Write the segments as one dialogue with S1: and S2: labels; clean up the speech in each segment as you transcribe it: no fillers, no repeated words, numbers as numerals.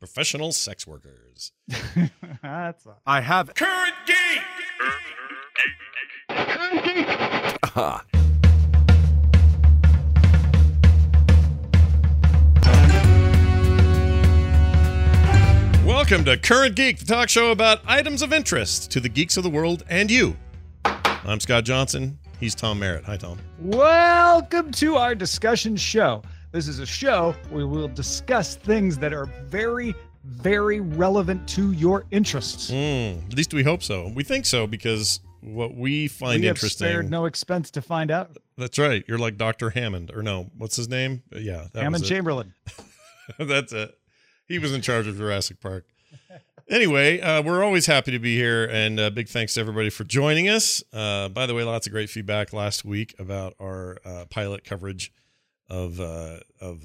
S1: professional sex workers.
S2: I have
S3: Current Geek!
S1: Welcome to Current Geek, the talk show about items of interest to the geeks of the world and you. I'm Scott Johnson. He's Tom Merritt. Hi, Tom.
S4: Welcome to our discussion show. This is a show where we'll discuss things that are very, very relevant to your interests.
S1: At least we hope so. We think so because what we find
S4: we have
S1: interesting.
S4: spared no expense to find out.
S1: That's right. You're like Dr. Hammond. Or no, what's his name? Yeah.
S4: Hammond Chamberlain.
S1: That's it. He was in charge of Jurassic Park. Anyway, we're always happy to be here, and big thanks to everybody for joining us. By the way, lots of great feedback last week about our pilot coverage of the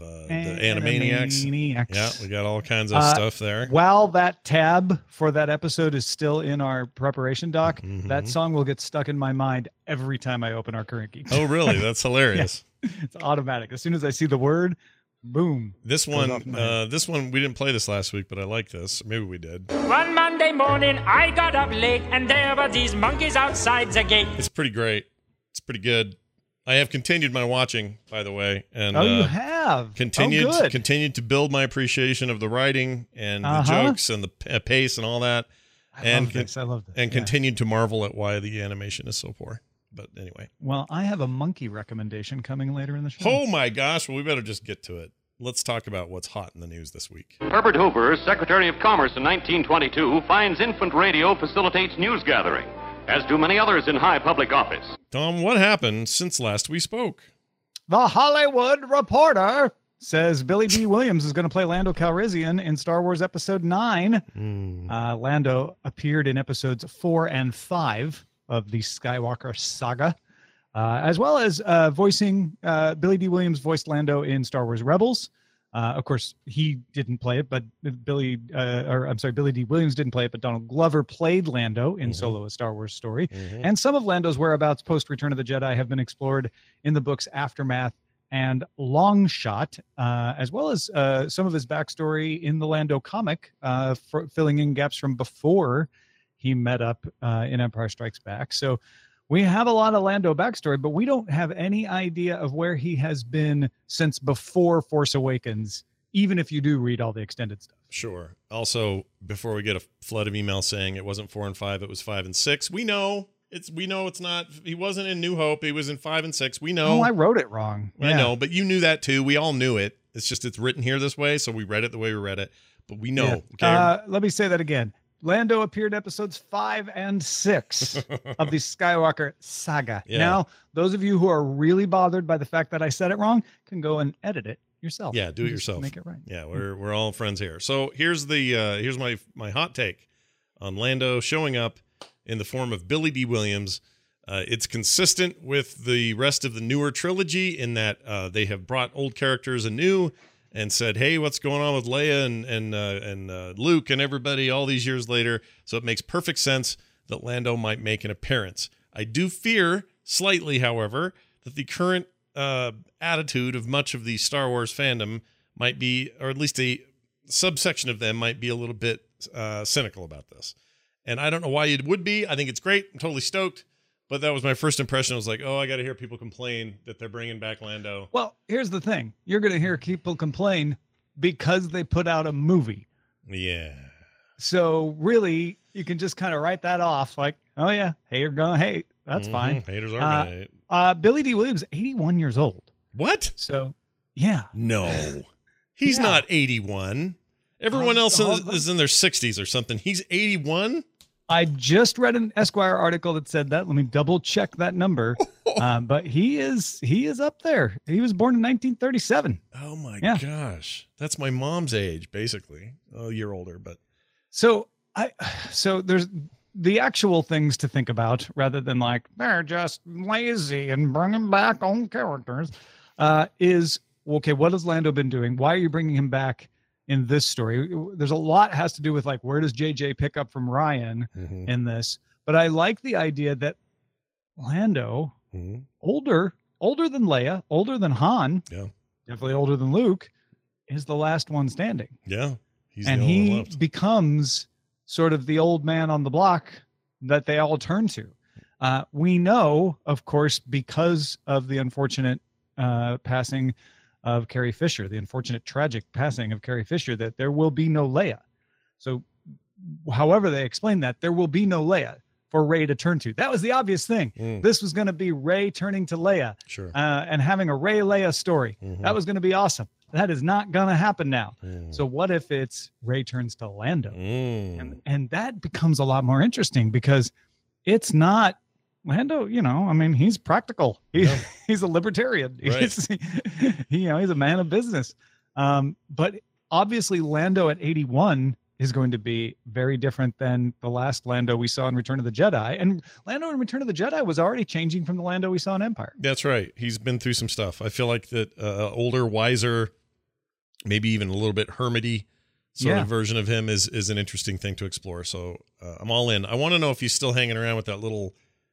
S1: Animaniacs. Yeah, we got all kinds of stuff there.
S4: While that tab for that episode is still in our preparation doc, that song will get stuck in my mind every time I open our Current Geek.
S1: Oh, really? That's hilarious.
S4: Yeah, it's automatic. As soon as I see the word, boom.
S1: This one we didn't play this last week, but I like this. Maybe we did.
S5: One Monday morning, I got up late, and there were these monkeys outside the gate.
S1: It's pretty great. It's pretty good. I have continued my watching, by the way, and
S4: you have
S1: continued to build my appreciation of the writing and the jokes and the pace and all that.
S4: I love this.
S1: And continued to marvel at why the animation is so poor. But anyway.
S4: Well, I have a monkey recommendation coming later in the show.
S1: Oh my gosh! Well, we better just get to it. Let's talk about what's hot in the news this week.
S6: Herbert Hoover, Secretary of Commerce in 1922, finds infant radio facilitates news gathering, as do many others in high public office.
S1: Tom, what happened since last we spoke?
S4: The Hollywood Reporter says Billy D. Williams is going to play Lando Calrissian in Star Wars Episode 9. Lando appeared in Episodes 4 and 5 of the Skywalker saga, as well as voicing Billy D. Williams voiced Lando in Star Wars Rebels. Of course, he didn't play it, but Billy D. Williams didn't play it, but Donald Glover played Lando in Solo: A Star Wars Story. And some of Lando's whereabouts post Return of the Jedi have been explored in the books Aftermath and Long Shot, as well as some of his backstory in the Lando comic, filling in gaps from before he met up in Empire Strikes Back. So we have a lot of Lando backstory, but we don't have any idea of where he has been since before Force Awakens, even if you do read all the extended stuff.
S1: Sure. Also, before we get a flood of emails saying it wasn't 4 and 5, it was 5 and 6, we know it's not. He wasn't in New Hope. He was in 5 and 6. We know.
S4: Oh, I wrote it wrong.
S1: I know, but you knew that too. We all knew it. It's just it's written here this way, so we read it the way we read it. But we know.
S4: Yeah. Okay? Let me say that again. Lando appeared Episodes 5 and 6 of the Skywalker saga. Yeah. Now, those of you who are really bothered by the fact that I said it wrong can go and edit it yourself.
S1: Yeah, do it yourself.
S4: Make it right.
S1: Yeah, we're all friends here. So here's my hot take on Lando showing up in the form of Billy D. Williams. It's consistent with the rest of the newer trilogy in that they have brought old characters anew and said, hey, what's going on with Leia and Luke and everybody all these years later? So it makes perfect sense that Lando might make an appearance. I do fear slightly, however, that the current attitude of much of the Star Wars fandom might be, or at least a subsection of them might be a little bit cynical about this. And I don't know why it would be. I think it's great. I'm totally stoked. But that was my first impression. I was like, oh, I got to hear people complain that they're bringing back Lando.
S4: Well, here's the thing. You're going to hear people complain because they put out a movie.
S1: Yeah.
S4: So really, you can just kind of write that off like, oh, yeah, haters gonna hate. That's fine.
S1: Haters are going to hate.
S4: Billy D. Williams, 81 years old.
S1: What?
S4: So, yeah.
S1: No. He's not 81. Everyone else is in their 60s or something. He's 81?
S4: I just read an Esquire article that said that. Let me double check that number. But he is up there. He was born in 1937.
S1: Oh my gosh. That's my mom's age, basically. A year older, but so there's the actual things to think about rather than like they're just lazy and bringing back old characters. Is okay, what has Lando been doing? Why are you bringing him back in this story? There's a lot has to do with like, where does JJ pick up from Ryan in this? But I like the idea that Lando, older than Leia, older than Han, definitely older than Luke, is the last one standing. Yeah. He's
S4: and
S1: the only one
S4: he
S1: left.
S4: becomes sort of the old man on the block that they all turn to. We know, of course, because of the unfortunate passing of Carrie Fisher, the unfortunate tragic passing of Carrie Fisher, that there will be no Leia. So however they explain that, there will be no Leia for Rey to turn to. That was the obvious thing. This was going to be Rey turning to Leia,
S1: Sure.
S4: and having a Rey Leia story. That was going to be awesome. That is not going to happen now. So what if it's Rey turns to Lando? And that becomes a lot more interesting because it's not Lando, I mean, he's practical. He's a libertarian.
S1: Right.
S4: He's a man of business. But obviously Lando at 81 is going to be very different than the last Lando we saw in Return of the Jedi. And Lando in Return of the Jedi was already changing from the Lando we saw in Empire.
S1: That's right. He's been through some stuff. I feel like that older, wiser, maybe even a little bit hermity sort of version of him is an interesting thing to explore. So I'm all in. I want to know if he's still hanging around with that little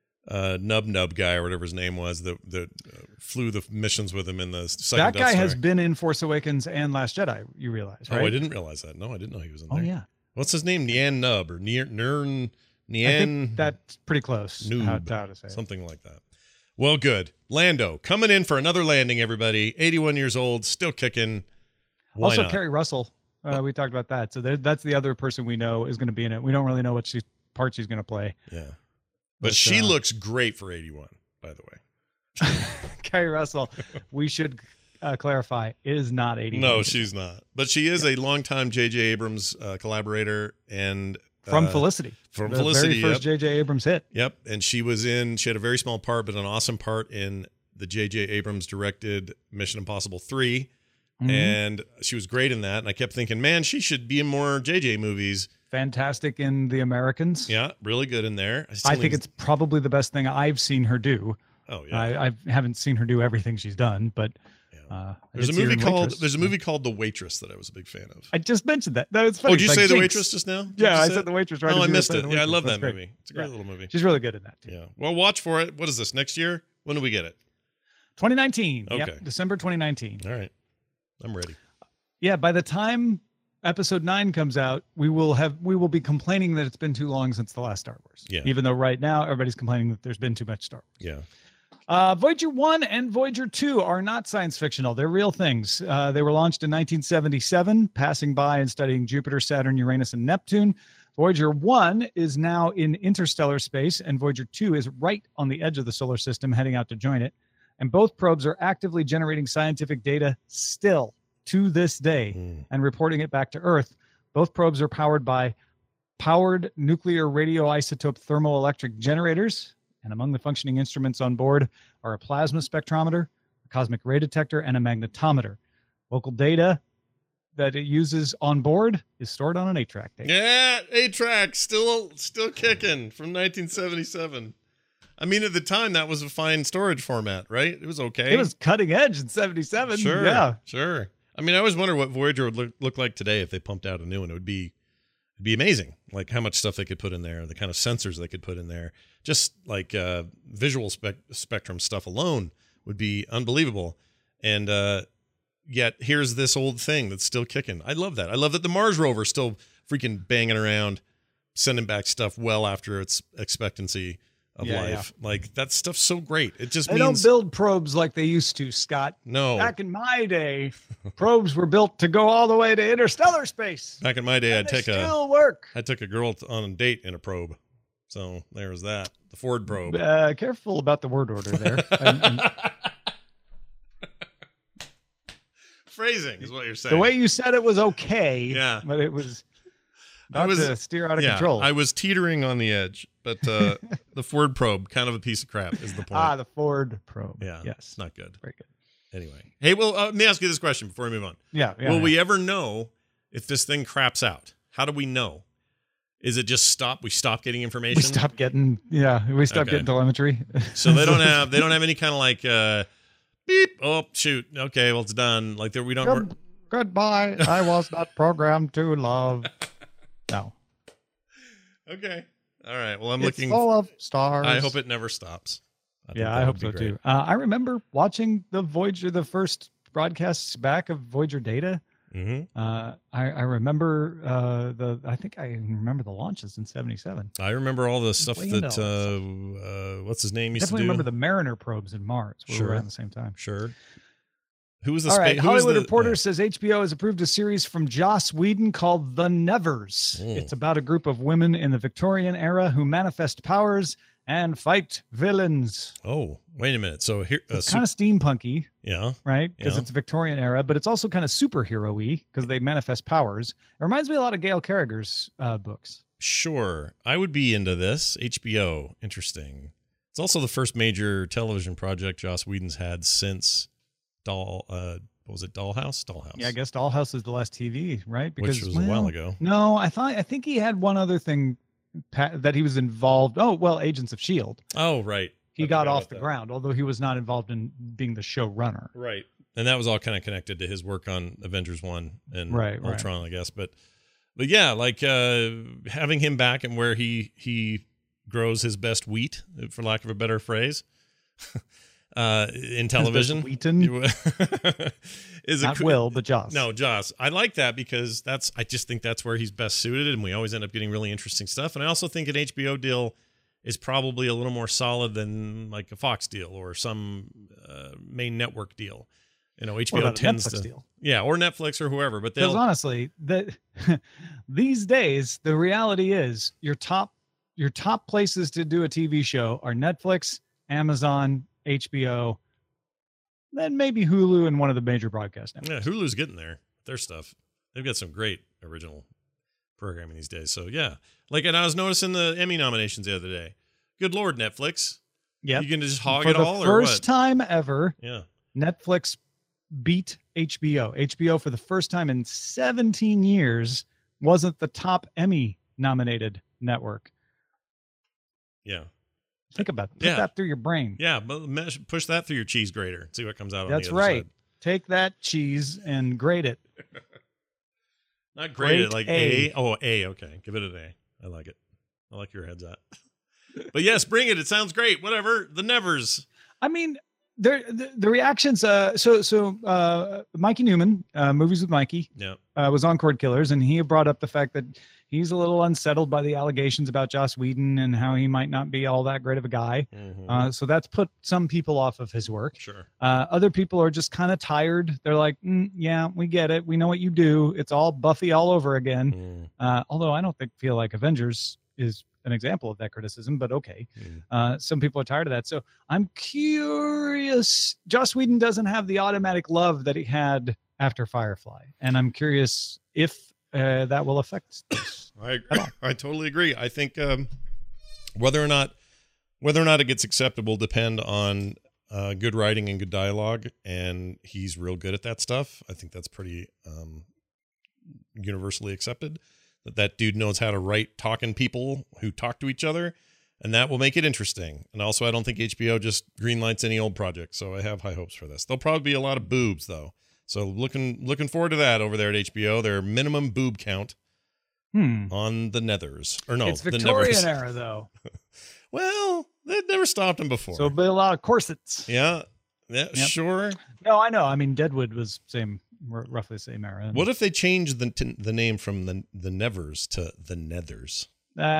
S1: Nub guy or whatever his name was that flew the missions with him in the second
S4: That
S1: Death
S4: guy
S1: Star.
S4: has been in Force Awakens and Last Jedi, you realize, right?
S1: Oh, I didn't realize that. No, I didn't know he was in there.
S4: Oh, yeah.
S1: What's his name? Nian Nub or Nian?
S4: I think that's pretty close.
S1: Noob,
S4: How to say it.
S1: something like that. Well, good. Lando coming in for another landing, everybody. 81 years old, still kicking. Why
S4: Also,
S1: not?
S4: Carrie Russell. We talked about that. So that's the other person we know is going to be in it. We don't really know what part she's going to play.
S1: Yeah. But she looks great for 81, by the way.
S4: Carrie Russell, we should clarify, is not 81.
S1: No, she's not. But she is a longtime J.J. Abrams collaborator and
S4: from Felicity.
S1: From
S4: the
S1: Felicity,
S4: very first J.J. Abrams hit.
S1: Yep. And she had a very small part, but an awesome part in the J.J. Abrams directed Mission Impossible 3. And she was great in that. And I kept thinking, man, she should be in more J.J. movies.
S4: Fantastic in The Americans.
S1: Yeah, really good in there.
S4: I think it's probably the best thing I've seen her do.
S1: Oh yeah,
S4: I haven't seen her do everything she's done, but
S1: there's a movie called The Waitress that I was a big fan of.
S4: I just mentioned that. It's funny.
S1: Oh, did you say The Waitress just now?
S4: Yeah, I said The Waitress. Right?
S1: Oh, I missed
S4: it.
S1: it. Yeah, I love that movie. It's a great little movie.
S4: She's really good in that too.
S1: Yeah. Well, watch for it. What is this next year? When do we get it?
S4: 2019.
S1: Okay.
S4: Yep, December 2019.
S1: All right, I'm ready.
S4: Yeah, by the time episode 9 comes out, we will be complaining that it's been too long since the last Star Wars.
S1: Yeah.
S4: Even though right now everybody's complaining that there's been too much Star Wars.
S1: Yeah.
S4: Voyager 1 and Voyager 2 are not science fictional. They're real things. They were launched in 1977, passing by and studying Jupiter, Saturn, Uranus, and Neptune. Voyager 1 is now in interstellar space, and Voyager 2 is right on the edge of the solar system, heading out to join it. And both probes are actively generating scientific data still to this day and reporting it back to Earth. Both probes are powered by powered nuclear radioisotope thermoelectric generators. And among the functioning instruments on board are a plasma spectrometer, a cosmic ray detector, and a magnetometer. Local data that it uses on board is stored on an 8-track tape.
S1: Yeah, 8-track, still kicking from 1977. I mean, at the time, that was a fine storage format, right? It was okay.
S4: It was cutting edge in 77.
S1: Sure,
S4: yeah.
S1: Sure. I mean, I always wonder what Voyager would look like today if they pumped out a new one. It'd be amazing, like how much stuff they could put in there, the kind of sensors they could put in there. Just like visual spectrum stuff alone would be unbelievable. And yet here's this old thing that's still kicking. I love that. I love that the Mars rover's still freaking banging around, sending back stuff well after its expectancy of life. Yeah. Like that stuff's so great. It just
S4: they don't build probes like they used to, Scott.
S1: No.
S4: Back in my day, probes were built to go all the way to interstellar space.
S1: Back in my day, I took a girl on a date in a probe. So there was that. The Ford probe.
S4: Careful about the word order there.
S1: Phrasing is what you're saying.
S4: The way you said it was okay.
S1: Yeah.
S4: But it was not to steer out of control.
S1: I was teetering on the edge, but the Ford probe, kind of a piece of crap, is the point.
S4: The Ford probe.
S1: Yeah.
S4: Yes.
S1: It's not good.
S4: Very good.
S1: Anyway. Hey, well, let me ask you this question before we move on.
S4: Yeah.
S1: Will we ever know if this thing craps out? How do we know? Is it just stop? We stop getting information?
S4: We stop getting getting telemetry.
S1: So they don't have any kind of like beep. Oh, shoot. Okay, well, it's done. Like we don't.
S4: Goodbye. I was not programmed to love. No.
S1: Okay. All right. Well,
S4: It's full of stars.
S1: I hope it never stops.
S4: I hope so too. I remember watching the first broadcasts back of Voyager data I remember I think I remember the launches in '77.
S1: I remember all the stuff
S4: Way into
S1: that what's his name used
S4: Definitely
S1: to do.
S4: remember the Mariner probes in Mars. We were around the same time.
S1: Sure. Who was the
S4: All right,
S1: who was
S4: Hollywood
S1: the-
S4: Reporter says HBO has approved a series from Joss Whedon called The Nevers. It's about a group of women in the Victorian era who manifest powers and fight villains.
S1: Oh, wait a minute. So here,
S4: It's kind of steampunky,
S1: yeah,
S4: right? Because
S1: Yeah.
S4: it's Victorian era, but it's also kind of superhero-y because they manifest powers. It reminds me a lot of Gail Carriger's books.
S1: sure. I would be into this. HBO, interesting. It's also the first major television project Joss Whedon's had since what was it, Dollhouse? Dollhouse.
S4: Yeah, I guess Dollhouse is the last TV, right?
S1: Which was a while ago.
S4: No, I think he had one other thing that he was involved. Oh, well, Agents of S.H.I.E.L.D.
S1: Oh, right.
S4: He
S1: I
S4: got
S1: forgot
S4: off
S1: about
S4: the
S1: that.
S4: ground, although he was not involved in being the showrunner.
S1: Right. And that was all kind of connected to his work on Avengers 1 and
S4: Right.
S1: Ultron, I guess. But yeah, like having him back and where he grows his best wheat, for lack of a better phrase, in television.
S4: Wheaton?
S1: is
S4: Not Will, but Joss.
S1: No, Joss. I like that because I just think that's where he's best suited, and we always end up getting really interesting stuff. And I also think an HBO deal is probably a little more solid than like a Fox deal or some main network deal. You know,
S4: What
S1: HBO
S4: about a
S1: tends
S4: Netflix
S1: to,
S4: deal?
S1: yeah, or Netflix or whoever. But
S4: Because
S1: they'll
S4: honestly, these days the reality is your top places to do a TV show are Netflix, Amazon, HBO, then maybe Hulu and one of the major broadcast networks.
S1: yeah, Hulu's getting there. Their stuff. They've got some great original programming these days. So yeah, like, and I was noticing the Emmy nominations the other day. Good Lord, Netflix.
S4: Yep.
S1: You can just hog
S4: For
S1: it
S4: the
S1: all, or
S4: first
S1: what?
S4: time ever,
S1: Yeah.
S4: Netflix beat HBO. HBO for the first time in 17 years wasn't the top Emmy nominated network.
S1: Yeah.
S4: Think about it. Put
S1: Yeah.
S4: that through your brain.
S1: Yeah, but push that through your cheese grater. See what comes out.
S4: That's
S1: on the other
S4: right.
S1: side.
S4: Take that cheese and grate it.
S1: Not grated,
S4: Grate
S1: like
S4: A.
S1: A. Oh, A. Okay, give it an A. I like it. I like your heads at. But yes, bring it. It sounds great. Whatever. The Nevers.
S4: I mean, the reactions. So Mikey Newman, Movies with Mikey,
S1: Yeah.
S4: was on Cord Killers, and he brought up the fact that he's a little unsettled by the allegations about Joss Whedon and how he might not be all that great of a guy.
S1: Mhm.
S4: So that's put some people off of his work.
S1: Sure.
S4: Other people are just kind of tired. They're like, yeah, we get it. We know what you do. It's all Buffy all over again. Although I don't feel like Avengers is an example of that criticism, but okay. Some people are tired of that. So I'm curious. Joss Whedon doesn't have the automatic love that he had after Firefly. And I'm curious if that will affect this.
S1: I totally agree. I think whether or not it gets acceptable depend on good writing and good dialogue, and he's real good at that stuff. I think that's pretty universally accepted. That dude knows how to write talking people who talk to each other, and that will make it interesting. And also, I don't think HBO just greenlights any old project, so I have high hopes for this. There'll probably be a lot of boobs though, so looking forward to that over there at HBO. Their minimum boob count on the Nethers, or no,
S4: It's
S1: the
S4: Victorian
S1: Nevers.
S4: era, though.
S1: Well, they've never stopped them before.
S4: So it'll be a lot of corsets.
S1: yeah,
S4: Yep.
S1: sure.
S4: No, I know. I mean, Deadwood was roughly the same era.
S1: What if they changed the name from the Nevers to the Nethers?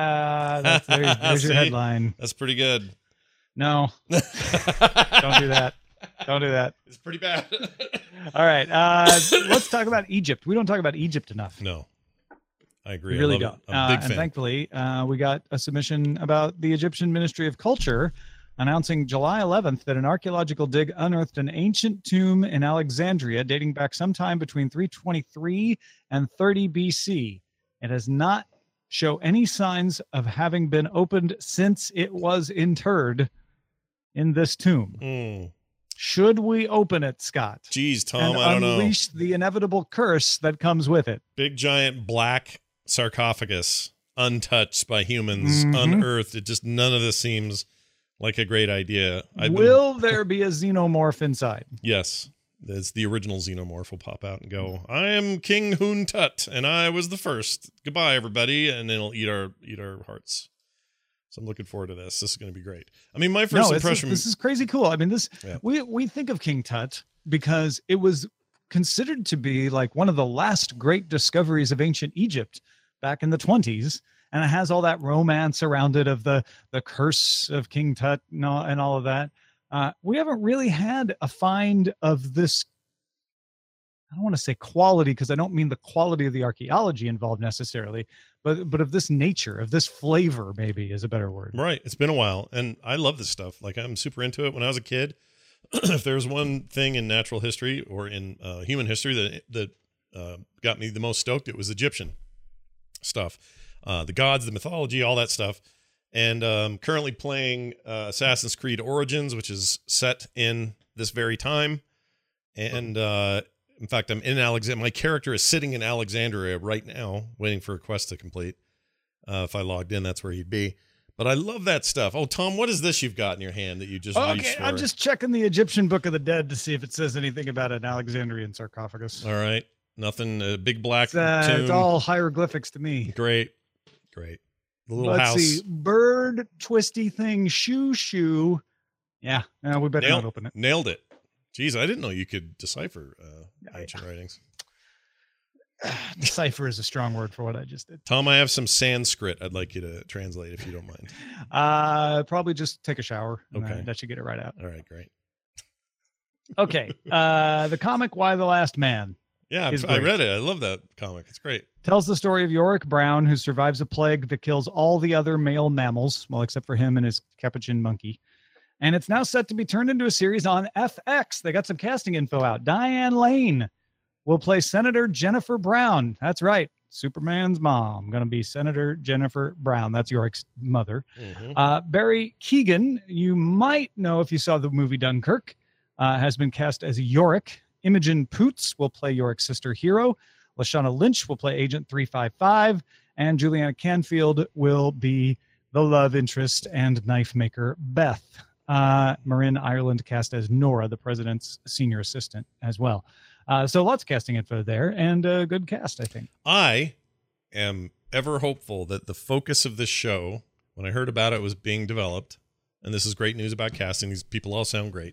S4: There's your
S1: See?
S4: headline.
S1: That's pretty good.
S4: No, don't do that. Don't do that.
S1: It's pretty bad.
S4: All right. Let's talk about Egypt. We don't talk about Egypt enough.
S1: No, I agree.
S4: We really
S1: I love
S4: don't.
S1: it. I'm a big
S4: and
S1: fan.
S4: thankfully, we got a submission about the Egyptian Ministry of Culture announcing July 11th that an archaeological dig unearthed an ancient tomb in Alexandria dating back sometime between 323 and 30 BC. It has not show any signs of having been opened since it was interred in this tomb. Should we open it, Scott?
S1: Geez, Tom,
S4: and
S1: I don't know.
S4: unleash the inevitable curse that comes with it.
S1: Big giant black sarcophagus, untouched by humans,
S4: Mhm.
S1: unearthed. It just, none of this seems like a great idea.
S4: Will there be a xenomorph inside?
S1: Yes. It's the original xenomorph will pop out and go, I am King Hun Tut, and I was the first. Goodbye, everybody. And then it'll eat our hearts. So I'm looking forward to this. This is going to be great. I mean, my first impression.
S4: This is crazy cool. I mean,
S1: Yeah.
S4: we think of King Tut because it was considered to be like one of the last great discoveries of ancient Egypt back in the 20s. And it has all that romance around it of the curse of King Tut and all of that. We haven't really had a find of this. I don't want to say quality, because I don't mean the quality of the archaeology involved necessarily, but of this nature, of this flavor, maybe is a better word.
S1: Right. It's been a while, and I love this stuff. Like, I'm super into it. When I was a kid, if there's one thing in natural history or in human history that got me the most stoked, it was Egyptian stuff. The gods, the mythology, all that stuff. And currently playing Assassin's Creed Origins, which is set in this very time. And in fact, I'm in Alexandria. My character is sitting in Alexandria right now, waiting for a quest to complete. If I logged in, that's where he'd be. But I love that stuff. Oh, Tom, what is this you've got in your hand that you just reached for?
S4: I'm just checking the Egyptian Book of the Dead to see if it says anything about an Alexandrian sarcophagus.
S1: All right. Nothing. Big black tomb.
S4: It's all hieroglyphics to me.
S1: Great. The little
S4: Let's
S1: house.
S4: see. Bird, twisty thing, shoe. Yeah. We better not open it.
S1: Nailed it. Jeez, I didn't know you could decipher ancient writings.
S4: Decipher is a strong word for what I just did.
S1: Tom, I have some Sanskrit I'd like you to translate if you don't mind.
S4: Probably just take a shower.
S1: Okay.
S4: That should get it right out.
S1: All right, great.
S4: Okay. The comic Why the Last Man.
S1: Yeah, I read it. I love that comic. It's great.
S4: Tells the story of Yorick Brown, who survives a plague that kills all the other male mammals, well, except for him and his capuchin monkey. And it's now set to be turned into a series on FX. They got some casting info out. Diane Lane will play Senator Jennifer Brown. That's right. Superman's mom. Going to be Senator Jennifer Brown. That's Yorick's mother. Mm-hmm. Barry Keoghan, you might know if you saw the movie Dunkirk, has been cast as Yorick. Imogen Poots will play Yorick's sister Hero. Lashana Lynch will play Agent 355. And Juliana Canfield will be the love interest and knife maker Beth. Marin Ireland cast as Nora, the president's senior assistant as well. So lots of casting info there, and a good cast, I think.
S1: I am ever hopeful that the focus of this show, when I heard about it was being developed, and this is great news about casting, these people all sound great.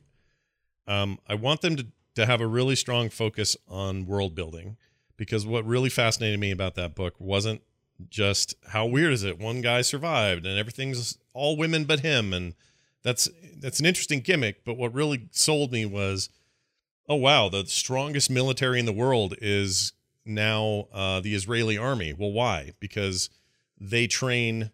S1: I want them to have a really strong focus on world building, because what really fascinated me about that book wasn't just how weird is it one guy survived and everything's all women but him, and that's an interesting gimmick, but what really sold me was, oh wow, the strongest military in the world is now the Israeli army. Well, why? Because they train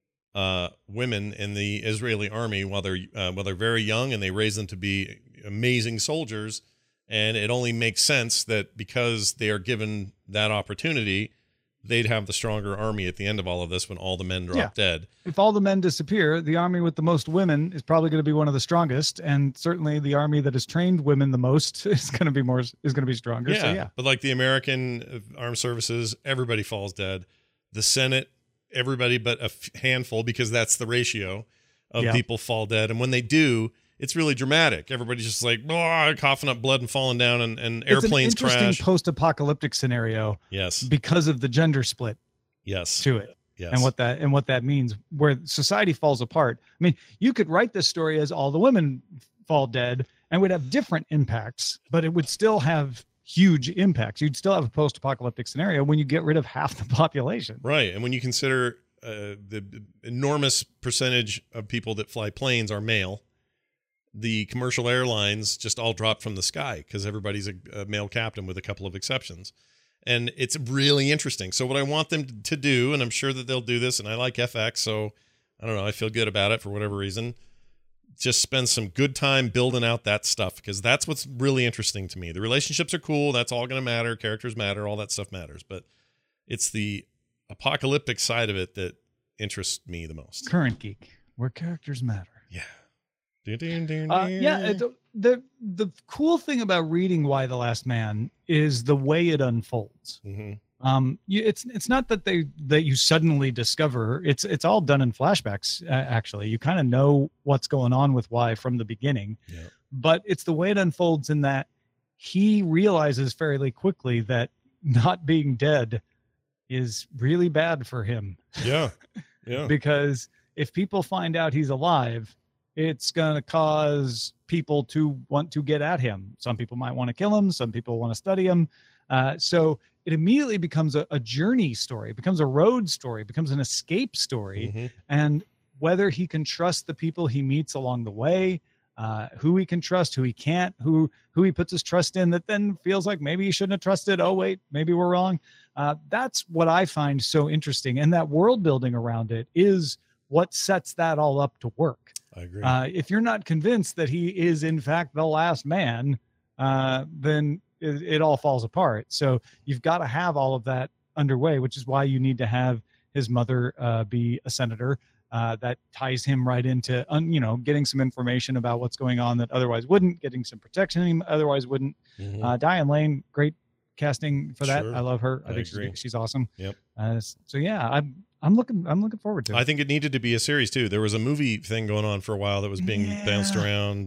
S1: women in the Israeli army while they're very young, and they raise them to be amazing soldiers. And it only makes sense that because they are given that opportunity, they'd have the stronger army at the end of all of this when all the men drop dead.
S4: If all the men disappear, the army with the most women is probably going to be one of the strongest, and certainly the army that has trained women the most is going to be stronger.
S1: Yeah,
S4: so, yeah.
S1: But like the American armed services, everybody falls dead. The Senate, everybody but a handful, because that's the ratio of people fall dead. And when they do, it's really dramatic. Everybody's just like coughing up blood and falling down, and airplanes crash.
S4: It's an interesting post-apocalyptic scenario.
S1: Yes,
S4: because of the gender split.
S1: Yes,
S4: to it.
S1: Yes,
S4: and what that means, where society falls apart. I mean, you could write this story as all the women fall dead, and would have different impacts, but it would still have huge impacts. You'd still have a post-apocalyptic scenario when you get rid of half the population.
S1: Right, and when you consider the enormous percentage of people that fly planes are male. The commercial airlines just all dropped from the sky because everybody's a male captain with a couple of exceptions. And it's really interesting. So what I want them to do, and I'm sure that they'll do this, and I like FX, so I don't know, I feel good about it for whatever reason. Just spend some good time building out that stuff, because that's what's really interesting to me. The relationships are cool. That's all going to matter. Characters matter. All that stuff matters. But it's the apocalyptic side of it that interests me the most.
S4: Current Geek, where characters matter.
S1: Yeah.
S4: The cool thing about reading Why the Last Man is the way it unfolds.
S1: Mm-hmm.
S4: It's not that you suddenly discover. It's all done in flashbacks. Actually, you kind of know what's going on with Why from the beginning. Yeah. But it's the way it unfolds in that he realizes fairly quickly that not being dead is really bad for him.
S1: Yeah. Yeah.
S4: Because if people find out he's alive, it's going to cause people to want to get at him. Some people might want to kill him. Some people want to study him. So it immediately becomes a journey story, it becomes a road story, it becomes an escape story. And whether he can trust the people he meets along the way, who he can trust, who he can't, who he puts his trust in that then feels like maybe he shouldn't have trusted. Oh, wait, maybe we're wrong. That's what I find so interesting. And that world building around it is what sets that all up to work.
S1: I agree.
S4: If you're not convinced that he is in fact the last man, then it all falls apart. So you've got to have all of that underway, which is why you need to have his mother be a senator. That ties him right into, getting some information about what's going on that otherwise wouldn't, getting some protection he otherwise wouldn't. Diane Lane, great casting for that.
S1: Sure.
S4: I love her. I
S1: I
S4: think
S1: agree.
S4: she's awesome.
S1: Yep.
S4: So yeah, I'm looking forward to it.
S1: I think it needed to be a series too. There was a movie thing going on for a while that was being bounced around.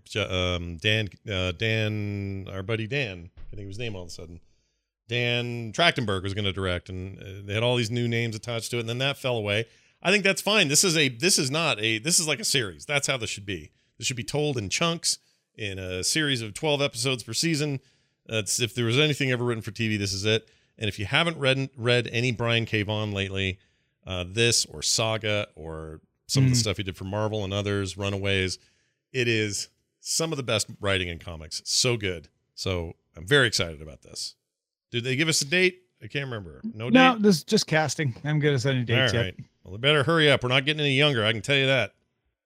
S1: Dan, our buddy Dan, I think his name all of a sudden. Dan Trachtenberg was going to direct, and they had all these new names attached to it, and then that fell away. I think that's fine. This is like a series. That's how this should be. This should be told in chunks in a series of 12 episodes per season. If there was anything ever written for TV, this is it. And if you haven't read any Brian K. Vaughan lately, this or Saga or some of the stuff he did for Marvel and others, Runaways, it is some of the best writing in comics. So good. So I'm very excited about this. Did they give us a date? I can't remember. No date?
S4: No, this is just casting. I haven't given us any dates
S1: All right.
S4: yet.
S1: Well, they better hurry up. We're not getting any younger. I can tell you that.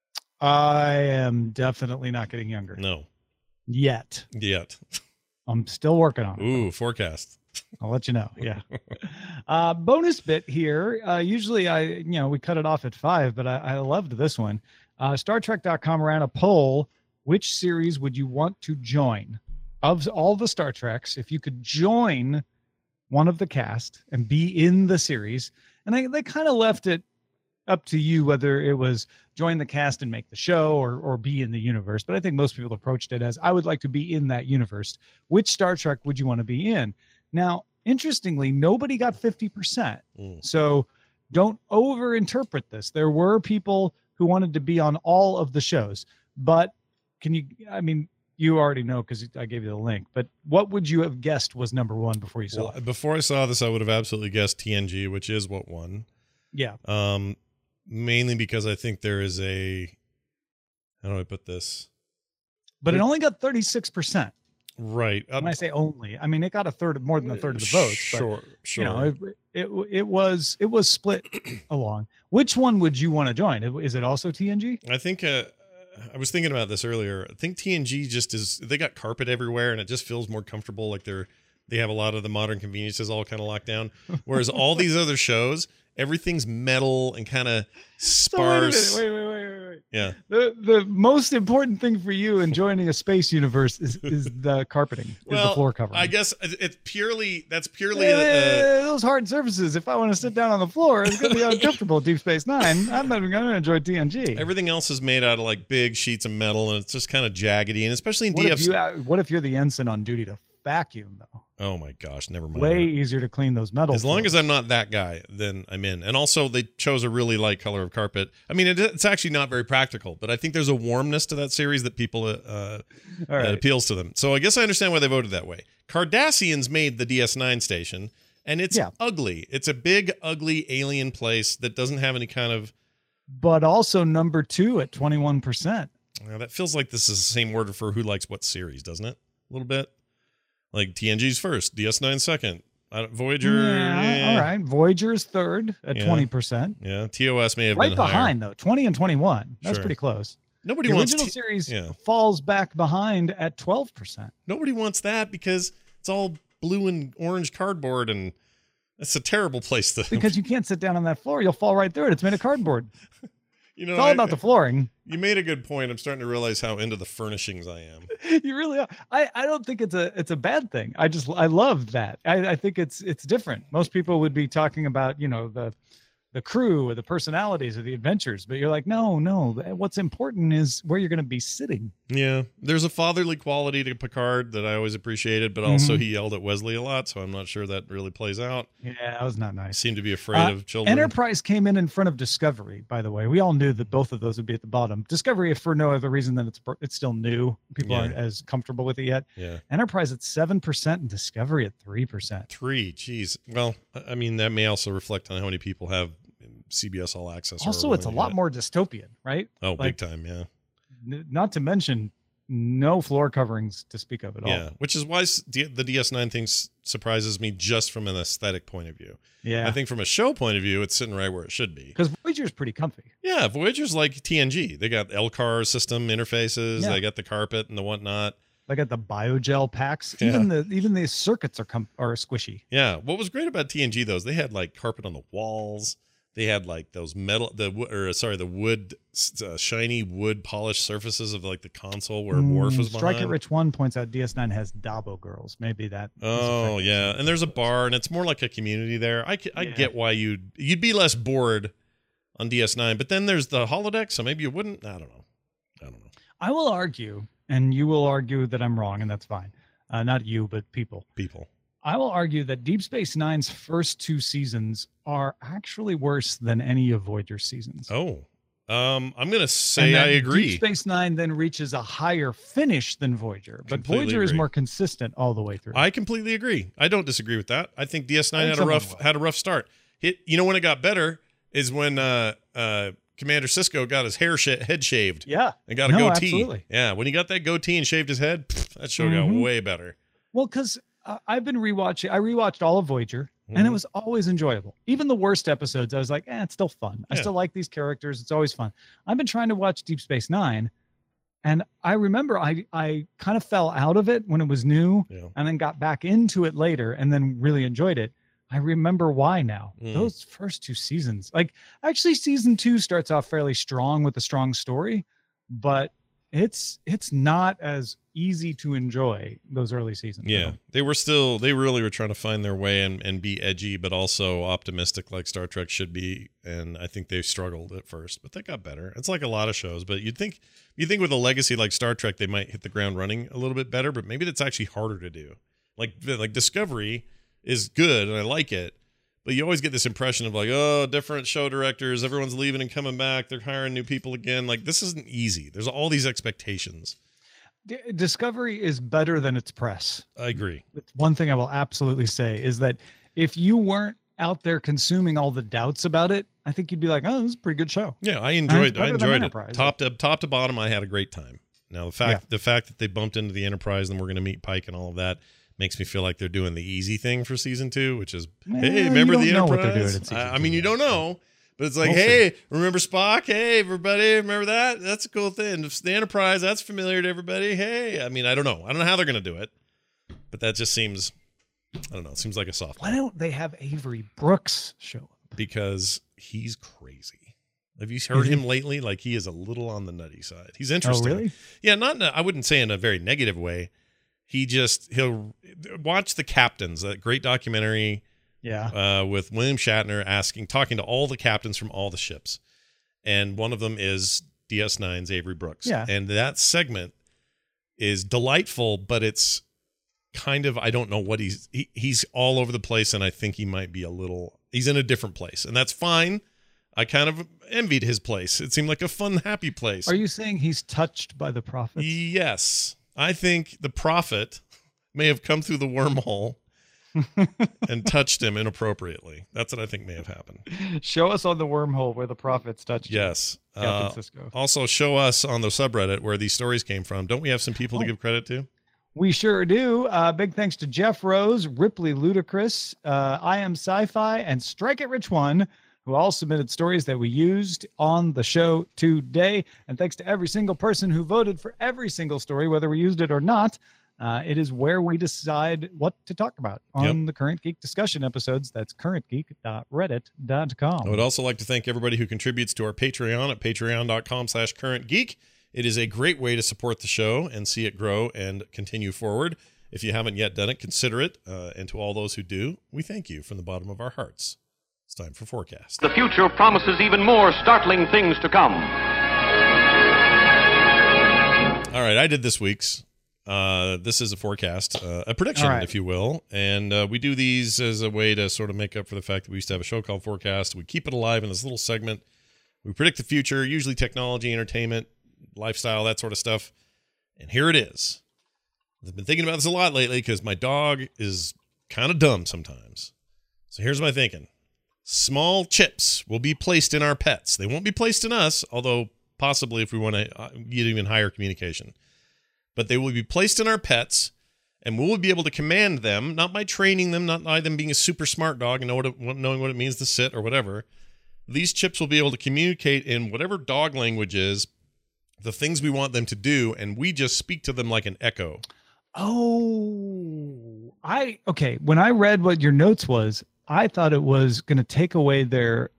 S4: I am definitely not getting younger.
S1: No.
S4: Yet. I'm still working on it.
S1: Ooh, forecast.
S4: I'll let you know. Yeah. Bonus bit here. Usually we cut it off at 5, but I loved this one. StarTrek.com ran a poll. Which series would you want to join? Of all the Star Treks, if you could join one of the cast and be in the series, and they kind of left it up to you whether it was join the cast and make the show or be in the universe. But I think most people approached it as, I would like to be in that universe. Which Star Trek would you want to be in? Now, interestingly, nobody got 50%. So don't overinterpret this. There were people who wanted to be on all of the shows, but you already know because I gave you the link, but what would you have guessed was number one before you saw it?
S1: Before I saw this, I would have absolutely guessed TNG, which is what won.
S4: Yeah.
S1: Mainly because I think there is how do I put this?
S4: But it only got 36%.
S1: Right.
S4: When I say only, I mean, it got more than a third of the votes.
S1: Sure.
S4: It was split along. Which one would you want to join? Is it also TNG?
S1: I think, I was thinking about this earlier. I think TNG they got carpet everywhere and it just feels more comfortable. Like they have a lot of the modern conveniences all kind of locked down. Whereas all these other shows, everything's metal and kind of sparse.
S4: So wait.
S1: Yeah.
S4: The most important thing for you in joining a space universe is the carpeting, is the floor covering.
S1: I guess that's purely
S4: those hard surfaces. If I want to sit down on the floor, it's going to be uncomfortable. Deep Space Nine. I'm not going to enjoy TNG.
S1: Everything else is made out of like big sheets of metal and it's just kind of jaggedy. And especially in DFC.
S4: What if you're the ensign on duty to vacuum though?
S1: Oh my gosh, never mind.
S4: Way easier to clean those metals.
S1: As long as I'm not that guy, then I'm in. And also, they chose a really light color of carpet. I mean, it's actually not very practical, but I think there's a warmness to that series that people appeals to them. So I guess I understand why they voted that way. Cardassians made the DS9 station, and it's ugly. It's a big, ugly alien place that doesn't have any kind of.
S4: But also number 2 at 21%.
S1: Now, that feels like this is the same order for who likes what series, doesn't it? A little bit. Like TNG's first, DS9 second, Voyager.
S4: Yeah, all right. Voyager's third at 20%.
S1: Yeah, TOS may have
S4: right
S1: been
S4: behind
S1: higher.
S4: though, 20 and 21. That's pretty close.
S1: Nobody
S4: the
S1: wants
S4: original series falls back behind at 12%.
S1: Nobody wants that because it's all blue and orange cardboard, and it's a terrible place to.
S4: Because you can't sit down on that floor; you'll fall right through it. It's made of cardboard.
S1: It's
S4: all about the flooring.
S1: You made a good point. I'm starting to realize how into the furnishings I am.
S4: You really are. I don't think it's a bad thing. I love that. I think it's different. Most people would be talking about the the crew or the personalities or the adventures, but you're like, no, what's important is where you're going to be sitting.
S1: Yeah, there's a fatherly quality to Picard that I always appreciated, but also he yelled at Wesley a lot, so I'm not sure that really plays out.
S4: Yeah, that was not nice.
S1: Seemed to be afraid of children.
S4: Enterprise came in front of Discovery, by the way. We all knew that both of those would be at the bottom. Discovery, if for no other reason than it's still new. People aren't as comfortable with it yet.
S1: Yeah.
S4: Enterprise at 7% and Discovery at 3%.
S1: 3, geez. Well, I mean, that may also reflect on how many people have CBS All Access.
S4: Also, it's a lot more dystopian, right?
S1: Oh, big time, yeah.
S4: Not to mention no floor coverings to speak of at all.
S1: Yeah, which is why the DS9 thing surprises me just from an aesthetic point of view.
S4: Yeah.
S1: I think from a show point of view, it's sitting right where it should be.
S4: Because Voyager's pretty comfy.
S1: Yeah, Voyager's like TNG. They got LCAR system interfaces.
S4: Yeah.
S1: They got the carpet and the whatnot.
S4: They got the biogel packs.
S1: Yeah.
S4: Even the circuits are squishy.
S1: Yeah. What was great about TNG though is they had like carpet on the walls. They had like those the wood, shiny wood polished surfaces of like the console where Worf was behind.
S4: Strike It Rich 1 points out DS9 has Dabo girls. Maybe that.
S1: Oh yeah, and there's a bar, and it's more like a community there. I get why you'd be less bored on DS9, but then there's the holodeck, so maybe you wouldn't. I don't know.
S4: I will argue, and you will argue that I'm wrong, and that's fine. Not you, but people. I will argue that Deep Space Nine's first 2 seasons are actually worse than any of Voyager's seasons.
S1: Oh, I'm gonna say I agree.
S4: Deep Space Nine then reaches a higher finish than Voyager, but
S1: Completely
S4: Voyager is
S1: agree.
S4: more consistent all the way through.
S1: I completely agree. I don't disagree with that. I think DS9 had a rough start. When it got better is when Commander Sisko got his head shaved.
S4: Yeah,
S1: and got a goatee.
S4: Absolutely.
S1: Yeah, when he got that goatee and shaved his head, that show got way better.
S4: Well, because I've been rewatching. I rewatched all of Voyager, and it was always enjoyable. Even the worst episodes, I was like, it's still fun. I still like these characters. It's always fun. I've been trying to watch Deep Space Nine, and I remember I kind of fell out of it when it was new, and then got back into it later, and then really enjoyed it. I remember why now. Those first 2 seasons, actually season 2 starts off fairly strong with a strong story, but it's not as easy to enjoy those early seasons.
S1: Yeah, they really were trying to find their way and be edgy, but also optimistic like Star Trek should be. And I think they struggled at first, but they got better. It's like a lot of shows, but you think with a legacy like Star Trek, they might hit the ground running a little bit better, but maybe that's actually harder to do. Like Discovery is good and I like it, but you always get this impression of like, different show directors, everyone's leaving and coming back, they're hiring new people again. Like, this isn't easy. There's all these expectations.
S4: Discovery is better than its press.
S1: I agree.
S4: It's one thing I will absolutely say is that if you weren't out there consuming all the doubts about it, I think you'd be like, this is a pretty good show.
S1: Yeah, I enjoyed it. Top to bottom, I had a great time. Now, the fact that they bumped into the Enterprise and we're going to meet Pike and all of that makes me feel like they're doing the easy thing for season 2, which is, hey, remember the Enterprise? What they're doing in season 2, you don't know, but it's like, hey, remember Spock? Hey, everybody, remember that? That's a cool thing. The Enterprise, that's familiar to everybody. Hey, I mean, I don't know how they're going to do it, but that just seems, I don't know, it seems like a soft.
S4: Why don't they have Avery Brooks show up?
S1: Because he's crazy. Have you heard him lately? Like, he is a little on the nutty side. He's interesting.
S4: Oh, really?
S1: Yeah, I wouldn't say in a very negative way. He'll watch The Captains, that great documentary with William Shatner talking to all the captains from all the ships. And one of them is DS9's Avery Brooks.
S4: Yeah.
S1: And that segment is delightful, but it's kind of, I don't know what he's all over the place, and I think he might be he's in a different place, and that's fine. I kind of envied his place. It seemed like a fun, happy place.
S4: Are you saying he's touched by the prophets?
S1: Yes. I think the prophet may have come through the wormhole and touched him inappropriately. That's what I think may have happened.
S4: Show us on the wormhole where the prophets touched you.
S1: Yes.
S4: Captain Sisko.
S1: Also, show us on the subreddit where these stories came from. Don't we have some people to give credit to?
S4: We sure do. Big thanks to Jeff Rose, Ripley Ludacris, I Am Sci-Fi, and Strike It Rich 1, who all submitted stories that we used on the show today. And thanks to every single person who voted for every single story, whether we used it or not. It is where we decide what to talk about on the Current Geek discussion episodes. That's currentgeek.reddit.com.
S1: I would also like to thank everybody who contributes to our Patreon at patreon.com/currentgeek. It is a great way to support the show and see it grow and continue forward. If you haven't yet done it, consider it. And to all those who do, we thank you from the bottom of our hearts. time for forecast.
S6: The future promises even more startling things to come.
S1: All right, I did this week's. This is a forecast, a prediction, if you will. And we do these as a way to sort of make up for the fact that we used to have a show called Forecast. We keep it alive in this little segment. We predict the future, usually technology, entertainment, lifestyle, that sort of stuff. And here it is. I've been thinking about this a lot lately because my dog is kind of dumb sometimes. So here's my thinking. Small chips will be placed in our pets. They won't be placed in us, although possibly if we want to get even higher communication. But they will be placed in our pets, and we will be able to command them, not by training them, not by them being a super smart dog and knowing what it means to sit or whatever. These chips will be able to communicate in whatever dog language is, the things we want them to do, and we just speak to them like an echo.
S4: Oh, okay. When I read what your notes was, I thought it was going to take away their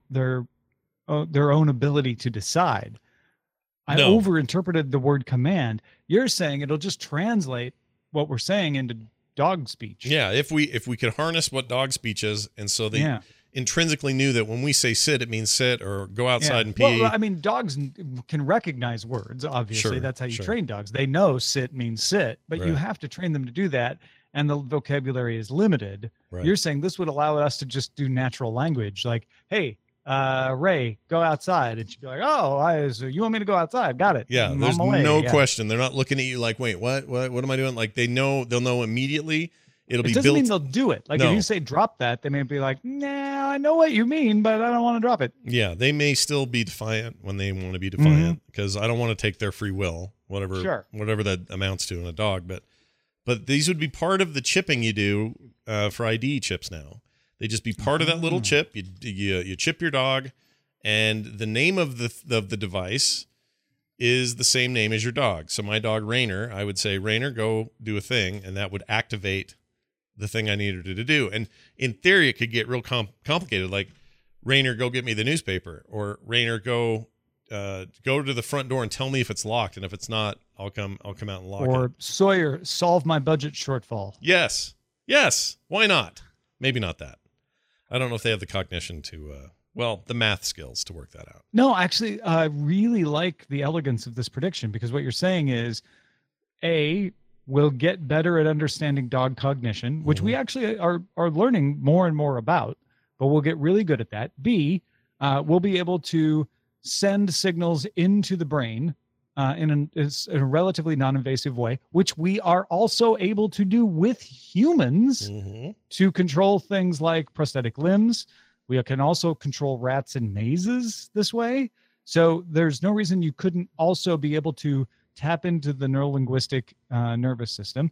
S4: own ability to decide. I overinterpreted the word command. You're saying it'll just translate what we're saying into dog speech.
S1: Yeah, if we could harness what dog speech is, and so they intrinsically knew that when we say sit, it means sit, or go outside and pee.
S4: Well, I mean, dogs can recognize words, obviously.
S1: Sure,
S4: that's how you train dogs. They know sit means sit, but you have to train them to do that, and the vocabulary is limited. Right. You're saying this would allow us to just do natural language, like, hey, Ray, go outside. And she'd be like, oh, so you want me to go outside? Got it.
S1: Yeah, there's no question. They're not looking at you like, wait, what am I doing? Like they'll know immediately. It
S4: doesn't mean they'll do it. Like if you say drop that, they may be like, nah, I know what you mean, but I don't want to drop it.
S1: Yeah, they may still be defiant when they want to be defiant because I don't want to take their free will, whatever that amounts to in a dog. But these would be part of the chipping you do for ID chips now. They just be part of that little chip. You chip your dog, and the name of the device is the same name as your dog. So my dog Rainer, I would say, Rainer, go do a thing, and that would activate the thing I needed her to do. And in theory, it could get real complicated. Like, Rainer, go get me the newspaper, or Rainer, go to the front door and tell me if it's locked, and if it's not, I'll come out and lock it.
S4: Or Sawyer, solve my budget shortfall.
S1: Yes. Why not? Maybe not that. I don't know if they have the cognition to, the math skills to work that out.
S4: No, actually, I really like the elegance of this prediction, because what you're saying is, we'll get better at understanding dog cognition, which we actually are learning more and more about, but we'll get really good at that. B, we'll be able to send signals into the brain in a relatively non-invasive way, which we are also able to do with humans to control things like prosthetic limbs. We can also control rats in mazes this way. So there's no reason you couldn't also be able to tap into the neurolinguistic nervous system.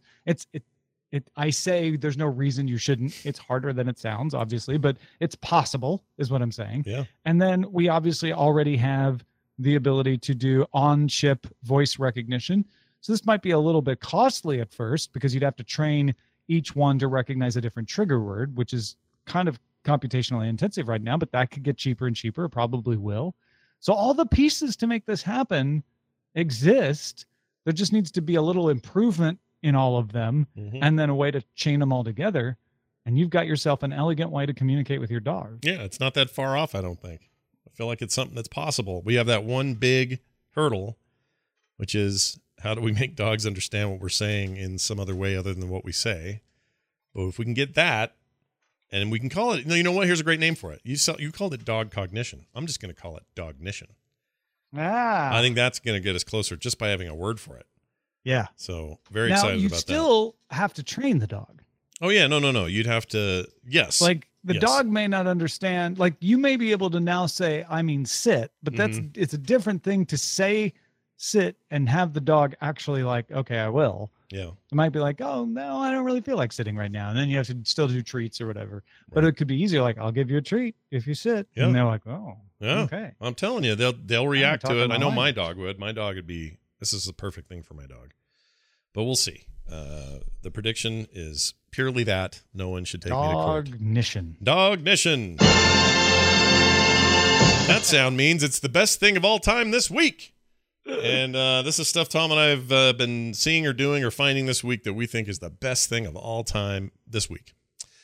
S4: I say there's no reason you shouldn't. It's harder than it sounds, obviously, but it's possible is what I'm saying.
S1: Yeah.
S4: And then we obviously already have the ability to do on-chip voice recognition. So this might be a little bit costly at first because you'd have to train each one to recognize a different trigger word, which is kind of computationally intensive right now, but that could get cheaper and cheaper. It probably will. So all the pieces to make this happen exist. There just needs to be a little improvement in all of them and then a way to chain them all together. And you've got yourself an elegant way to communicate with your dog.
S1: Yeah, it's not that far off, I don't think. I feel like it's something that's possible. We have that one big hurdle, which is how do we make dogs understand what we're saying in some other way other than what we say? But if we can get that, and we can call it, you know what? Here's a great name for it. You called it dog cognition. I'm just going to call it dognition. I think that's going to get us closer just by having a word for it.
S4: Yeah.
S1: So very excited about that.
S4: You still have to train the dog.
S1: Oh, yeah. No. You'd have to, yes.
S4: Like the dog may not understand. Like you may be able to now say, I mean, sit, but it's a different thing to say sit and have the dog actually like, okay, I will.
S1: Yeah.
S4: It might be like, oh, no, I don't really feel like sitting right now. And then you have to still do treats or whatever. Right. But it could be easier. Like, I'll give you a treat if you sit. Yeah. And they're like, oh, yeah. Okay.
S1: I'm telling you, they'll react to it. I know my dog would. My dog would be, this is the perfect thing for my dog. But we'll see. The prediction is purely that. No one should take me to court. Dognition. That sound means it's the best thing of all time this week. And this is stuff Tom and I have been seeing or doing or finding this week that we think is the best thing of all time this week.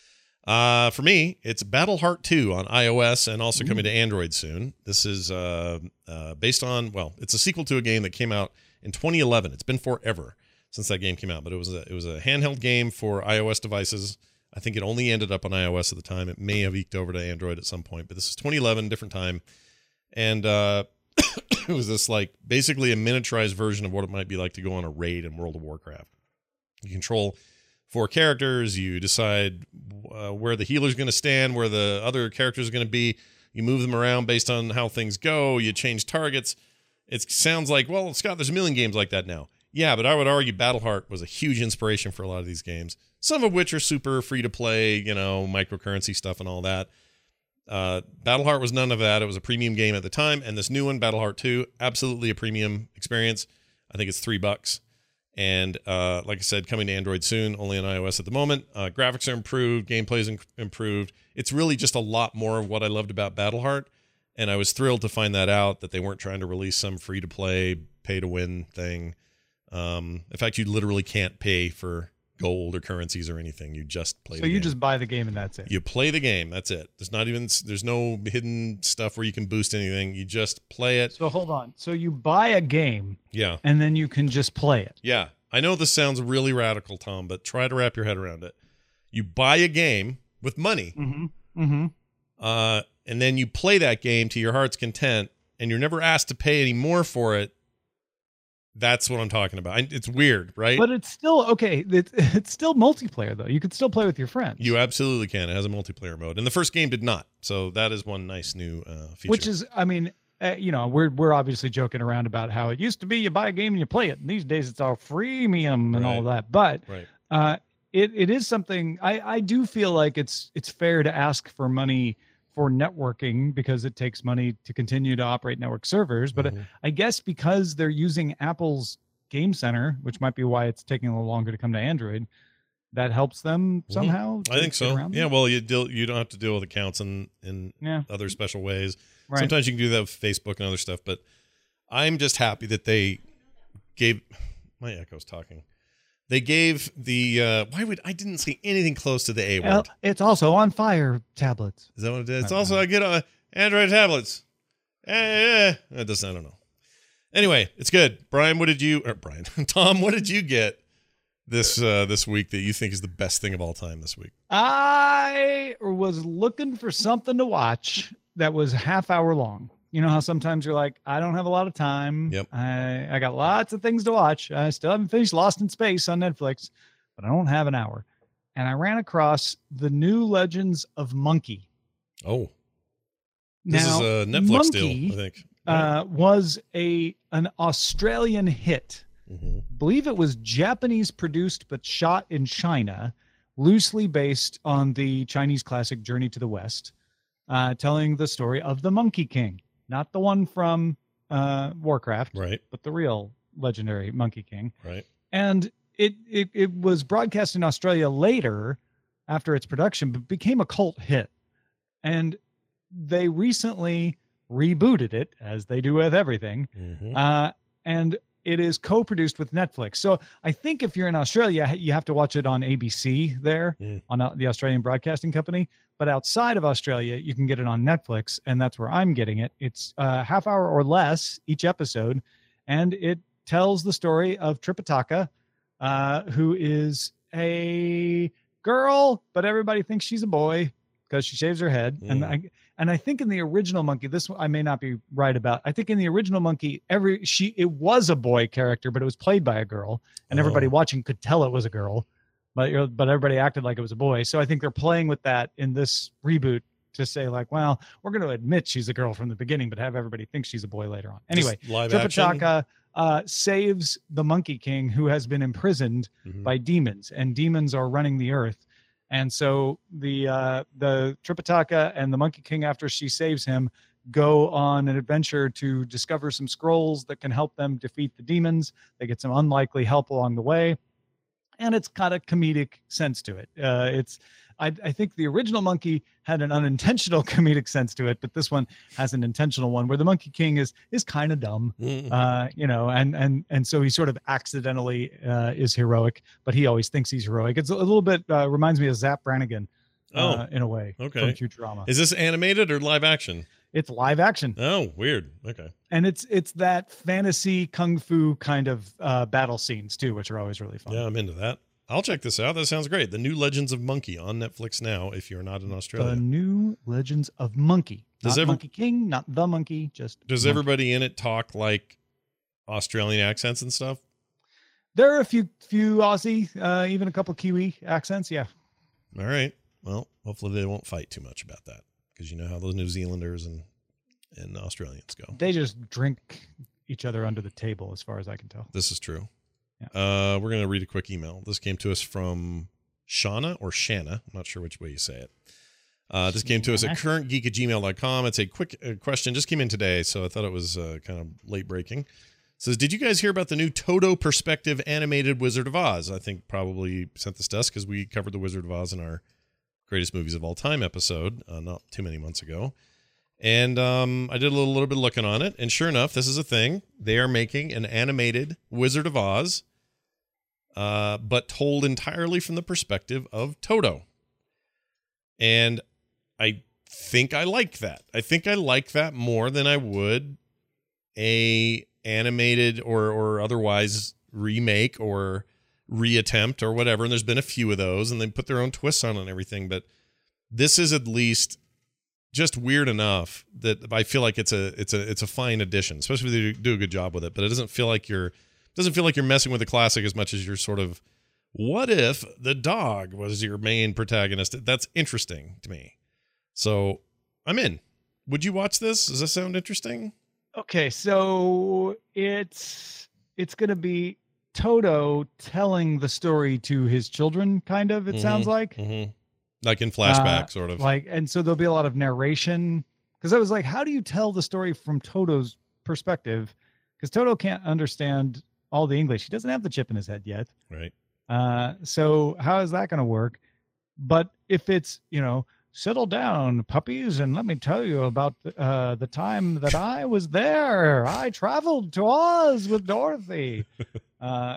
S1: For me, it's Battleheart 2 on iOS and also coming to Android soon. This is based on, well, it's a sequel to a game that came out in 2011. It's been forever since that game came out, but it was a handheld game for iOS devices. I think it only ended up on iOS at the time. It may have eked over to Android at some point, but this is 2011, different time. And it was this like basically a miniaturized version of what it might be like to go on a raid in World of Warcraft. You control 4 characters. You decide where the healer's going to stand, where the other characters are going to be. You move them around based on how things go. You change targets. It sounds like, well, Scott, there's a million games like that now. Yeah, but I would argue Battleheart was a huge inspiration for a lot of these games, some of which are super free to play, microcurrency stuff and all that. Battleheart was none of that. It was a premium game at the time, and this new one, Battleheart 2, absolutely a premium experience. I think it's $3. And like I said, coming to Android soon, only on iOS at the moment. Graphics are improved, gameplay's improved. It's really just a lot more of what I loved about Battleheart, and I was thrilled to find that out, that they weren't trying to release some free-to-play, pay-to-win thing. In fact, you literally can't pay for gold or currencies or anything. You just play the game.
S4: So you just buy the game and that's it.
S1: You play the game, that's it. There's no hidden stuff where you can boost anything. You just play it.
S4: So hold on. So you buy a game,
S1: yeah,
S4: and then you can just play it.
S1: Yeah. I know this sounds really radical, Tom, but try to wrap your head around it. You buy a game with money, and then you play that game to your heart's content, and you're never asked to pay any more for it. That's what I'm talking about. It's weird, right?
S4: But it's still okay. It's still multiplayer, though. You could still play with your friends.
S1: You absolutely can. It has a multiplayer mode, and the first game did not. So that is one nice new feature.
S4: Which is, I mean, we're obviously joking around about how it used to be you buy a game and you play it. And these days it's all freemium and all that. But it is something I do feel like it's fair to ask for money for networking because it takes money to continue to operate network servers. But I guess because they're using Apple's Game Center, which might be why it's taking a little longer to come to Android, that helps them somehow.
S1: I think so. Yeah, well, you don't have to deal with accounts in other special ways. Right. Sometimes you can do that with Facebook and other stuff, but I'm just happy that they gave my echo's talking. They gave the I didn't see anything close to the A word.
S4: It's also on Fire tablets.
S1: Is that what it is? It's also I get on Android tablets. I don't know. Anyway, it's good. Tom, what did you get this week that you think is the best thing of all time this week?
S4: I was looking for something to watch that was half hour long. You know how sometimes you're like, I don't have a lot of time.
S1: Yep.
S4: I got lots of things to watch. I still haven't finished Lost in Space on Netflix, but I don't have an hour. And I ran across The New Legends of Monkey.
S1: Oh. This is a Netflix deal, I think.
S4: Was an Australian hit. I believe it was Japanese produced but shot in China, loosely based on the Chinese classic Journey to the West, telling the story of the Monkey King. Not the one from Warcraft,
S1: right?
S4: But the real legendary Monkey King,
S1: right?
S4: And it was broadcast in Australia later after its production, but became a cult hit. And they recently rebooted it, as they do with everything, and it is co-produced with Netflix. So I think if you're in Australia, you have to watch it on ABC there, on the Australian Broadcasting Company. But outside of Australia, you can get it on Netflix, and that's where I'm getting it. It's a half hour or less each episode, and it tells the story of Tripitaka, who is a girl, but everybody thinks she's a boy because she shaves her head. And I think in the original Monkey, this one I may not be right about. I think in the original Monkey, it was a boy character, but it was played by a girl, and everybody watching could tell it was a girl. But everybody acted like it was a boy. So I think they're playing with that in this reboot to say like, well, we're going to admit she's a girl from the beginning, but have everybody think she's a boy later on. Anyway, Tripitaka saves the Monkey King, who has been imprisoned by demons, and demons are running the earth. And so the Tripitaka and the Monkey King, after she saves him, go on an adventure to discover some scrolls that can help them defeat the demons. They get some unlikely help along the way. And it's got a comedic sense to it. I think the original Monkey had an unintentional comedic sense to it, but this one has an intentional one where the Monkey King is kind of dumb, and so he sort of accidentally is heroic, but he always thinks he's heroic. It's a little bit reminds me of Zap Brannigan in a way.
S1: Okay.
S4: From Futurama.
S1: Is this animated or live action?
S4: It's live action.
S1: Oh, weird. Okay.
S4: And it's that fantasy kung fu kind of battle scenes too, which are always really fun.
S1: Yeah, I'm into that. I'll check this out. That sounds great. The New Legends of Monkey on Netflix now if you're not in Australia.
S4: The New Legends of Monkey. Not Monkey King, not the monkey, just
S1: Does
S4: Monkey.
S1: everybody in it talk like Australian accents and stuff?
S4: There are a few Aussie, even a couple Kiwi accents, yeah.
S1: All right. Well, hopefully they won't fight too much about that because you know how those New Zealanders and Australians go.
S4: They just drink each other under the table as far as I can tell.
S1: This is true.
S4: Yeah.
S1: We're going to read a quick email. This came to us from Shauna or Shanna. I'm not sure which way you say it. This came to us at currentgeek@gmail.com. It's a quick question. Just came in today, so I thought it was kind of late breaking. It says, did you guys hear about the new Toto Perspective animated Wizard of Oz? I think probably sent this to us because we covered the Wizard of Oz in our Greatest Movies of All Time episode not too many months ago. And I did a little bit of looking on it, and sure enough, this is a thing. They are making an animated Wizard of Oz, but told entirely from the perspective of Toto. And I think I like that. I think I like that more than I would a animated or otherwise remake or reattempt or whatever. And there's been a few of those, and they put their own twists on it and everything. But this is at least just weird enough that I feel like it's a fine addition, especially if they do a good job with it. But it doesn't feel like you're messing with the classic as much as you're sort of, what if the dog was your main protagonist? That's interesting to me. So I'm in. Would you watch this? Does that sound interesting?
S4: Okay, so it's going to be Toto telling the story to his children, kind of, it sounds like.
S1: Mm-hmm. Like in flashback, sort of.
S4: And so there'll be a lot of narration. Because I was like, how do you tell the story from Toto's perspective? Because Toto can't understand all the English. He doesn't have the chip in his head yet.
S1: Right.
S4: So how is that going to work? But if it's, settle down, puppies, and let me tell you about the time that I was there. I traveled to Oz with Dorothy. And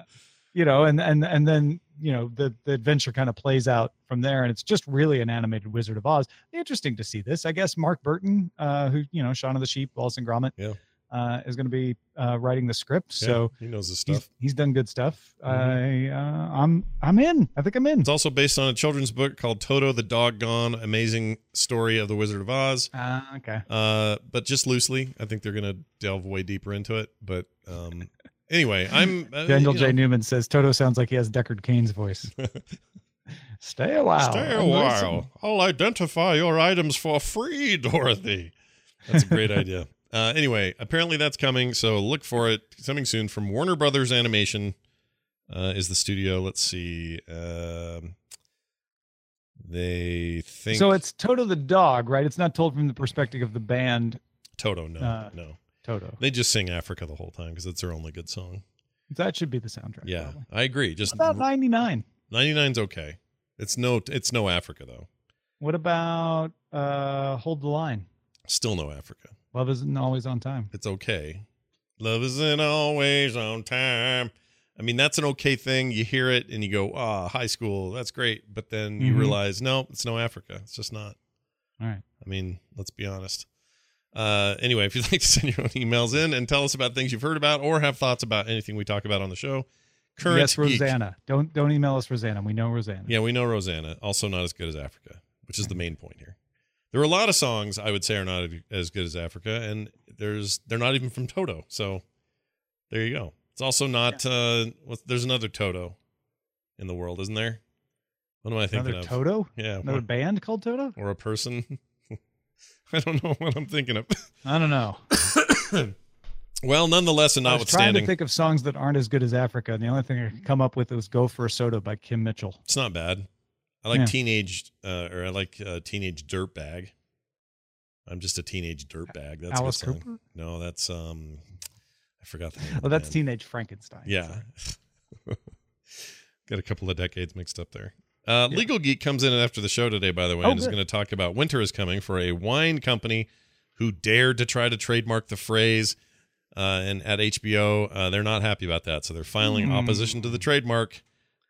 S4: then the adventure kind of plays out from there, and it's just really an animated Wizard of Oz. Interesting to see this. I guess Mark Burton, who Shaun of the Sheep, Wallace and Gromit, is going to be writing the script.
S1: Yeah,
S4: so
S1: he knows his stuff.
S4: He's done good stuff.
S1: Mm-hmm.
S4: I'm in. I think I'm in.
S1: It's also based on a children's book called Toto the Doggone Amazing Story of the Wizard of Oz.
S4: Okay.
S1: But just loosely, I think they're going to delve way deeper into it. But anyway, I'm
S4: Daniel J. Newman says Toto sounds like he has Deckard Cain's voice. Stay a while.
S1: Stay a while. I'll identify your items for free, Dorothy. That's a great idea. Anyway, apparently that's coming, so look for it. Coming soon from Warner Brothers Animation is the studio. Let's see. They think...
S4: So it's Toto the dog, right? It's not told from the perspective of the band.
S1: Toto, no.
S4: Toto.
S1: They just sing Africa the whole time because it's their only good song.
S4: That should be the soundtrack.
S1: Yeah,
S4: probably.
S1: I agree. Just
S4: what about 99?
S1: 99's okay. It's no Africa, though.
S4: What about Hold the Line?
S1: Still no Africa.
S4: Love Isn't Always on Time.
S1: It's okay. Love isn't always on time. I mean, that's an okay thing. You hear it and you go, high school, that's great. But then you realize, no, it's no Africa. It's just not.
S4: All right.
S1: I mean, let's be honest. Anyway, if you'd like to send your own emails in and tell us about things you've heard about or have thoughts about anything we talk about on the show,
S4: Yes, Rosanna. Don't email us Rosanna. We know Rosanna.
S1: Yeah, we know Rosanna. Also not as good as Africa, which is the main point here. There are a lot of songs I would say are not as good as Africa, and they're not even from Toto. So there you go. It's also not. There's another Toto in the world, isn't there? What am I thinking
S4: Another
S1: of?
S4: Toto?
S1: Yeah,
S4: Another band called Toto?
S1: Or a person? I don't know what I'm thinking of.
S4: I don't know.
S1: Well, nonetheless, and
S4: I was
S1: notwithstanding,
S4: trying to think of songs that aren't as good as Africa, and the only thing I could come up with was "Go for a Soda" by Kim Mitchell.
S1: it's not bad. I like Teenage Dirtbag. I'm just a teenage dirtbag. That's
S4: Alice
S1: a good song.
S4: Cooper?
S1: No, that's I forgot the name.
S4: Oh, that's Teenage Frankenstein.
S1: Yeah. Got a couple of decades mixed up there. Legal Geek comes in after the show today, by the way, and is going to talk about Winter is Coming for a wine company who dared to try to trademark the phrase. And at HBO, they're not happy about that. So they're filing opposition to the trademark.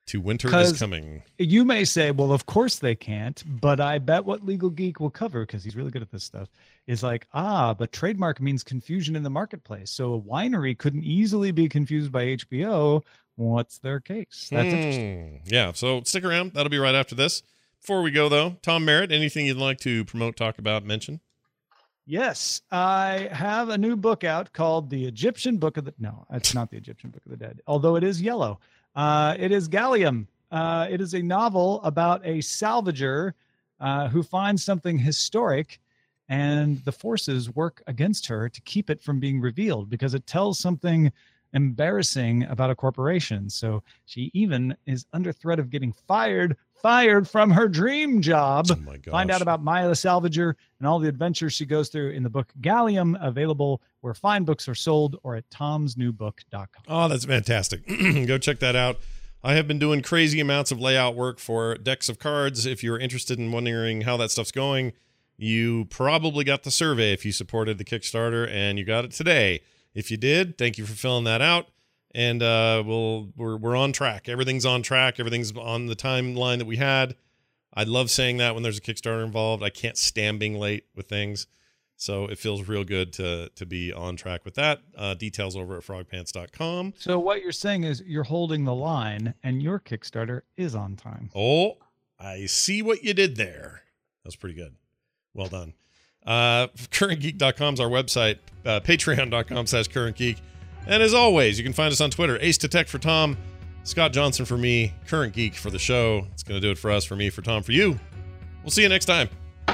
S1: to Winter is Coming.
S4: You may say, well, of course they can't, but I bet what Legal Geek will cover, because he's really good at this stuff, is like, but trademark means confusion in the marketplace. So a winery couldn't easily be confused by HBO. What's their case? That's interesting.
S1: Yeah, so stick around. That'll be right after this. Before we go, though, Tom Merritt, anything you'd like to promote, talk about, mention?
S4: Yes, I have a new book out called The Egyptian Book of the... No, it's not The Egyptian Book of the Dead, although it is yellow. It is Gallium. It is a novel about a salvager who finds something historic, and the forces work against her to keep it from being revealed because it tells something embarrassing about a corporation. So she even is under threat of getting fired from her dream job.
S1: Oh my gosh.
S4: Find out about Maya the Salvager and all the adventures she goes through in the book Gallium, available where fine books are sold or at tomsnewbook.com.
S1: Oh, that's fantastic. Go check that out. I have been doing crazy amounts of layout work for decks of cards. If you're interested in wondering how that stuff's going, you probably got the survey if you supported the Kickstarter, and you got it today. If you did, thank you for filling that out. And we're on track. Everything's on track. Everything's on the timeline that we had. I love saying that when there's a Kickstarter involved. I can't stand being late with things. So it feels real good to be on track with that. Details over at frogpants.com.
S4: So what you're saying is you're holding the line and your Kickstarter is on time.
S1: Oh, I see what you did there. That was pretty good. Well done. CurrentGeek.com is our website. Patreon.com/CurrentGeek. And as always, you can find us on Twitter. Ace to Tech for Tom, Scott Johnson for me, Current Geek for the show. It's going to do it for us, for me, for Tom, for you. We'll see you next time.